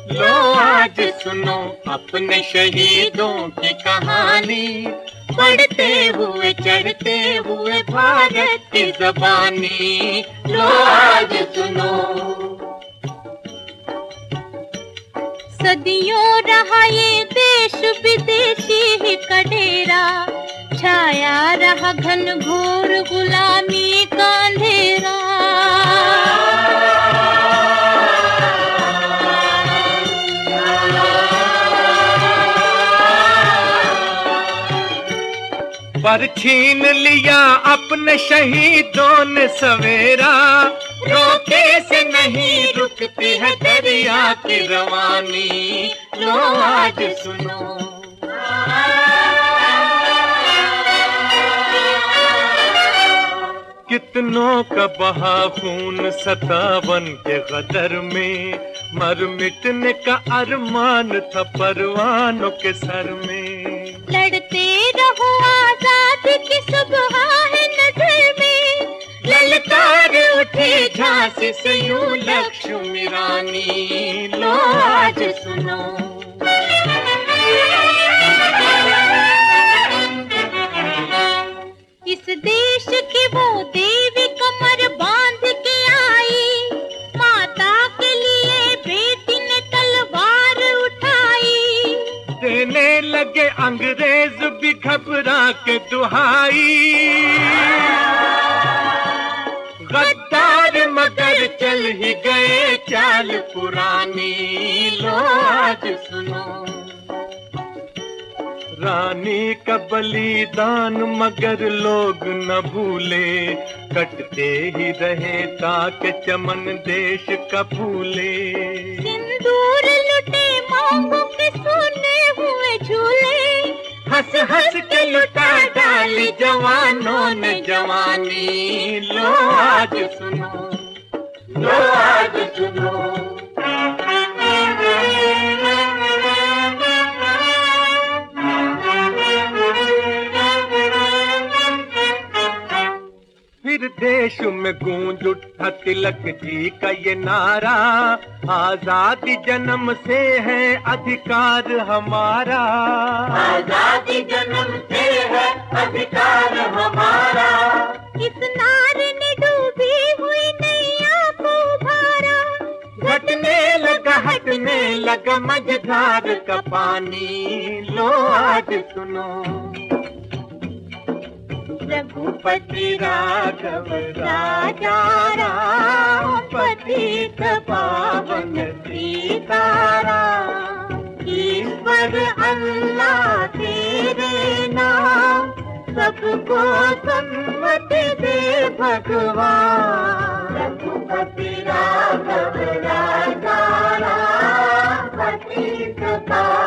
लो आज सुनो अपने शहीदों की कहानी, बढ़ते हुए चढ़ते हुए भारत की ज़बानी। लो आज सुनो। सदियों रहा ये देश विदेशी ही का डेरा, छाया रहा घन घोर गुलामी का अंधेरा। पर छीन लिया अपने शहीदों ने सवेरा, रोके से नहीं रुकती है दरिया की रवानी। लो आज सुनो। कितनों का बहा खून 57 के गदर में, मर मिटने का अरमान था परवानों के सर में। लड़ते रहो आजादी की सुबह है नजर में, ललकार उठी झांसी से यूं लक्ष्मी रानी। लो आज सुनो। इस देश की वो देवी कमर बांध के आई, माता के लिए बेटी ने तलवार उठाई। देने लगे अंग्रेज भी घबरा के दुहाई, गद्दार मगर चल ही गए चाल पुरानी। लो आज सुनो। रानी का बलिदान मगर लोग न भूले, कटते ही रहे ताकि चमन देश का फूले। सिंदूर लुटे मांगों के सोने हुए झूले, हंस हंस के लुटा डाली जवानों ने जवानी। लो आज सुनो। लो आज सुनो। फिर देश में गूंज उठा तिलक जी का ये नारा, आजादी जन्म से है अधिकार हमारा। आजादी जन्म से है अधिकार हमारा। इस नारे ने डूबी हुई नैया को उभारा, हटने लगा मझधार का पानी। लो आज सुनो। रघुपति राघव राजा राम, पतित पावन सीताराम। ईश्वर अल्लाह तेरे नाम, सबको सन्मति दे भगवान। रघुपति राघव राजा राम, पतित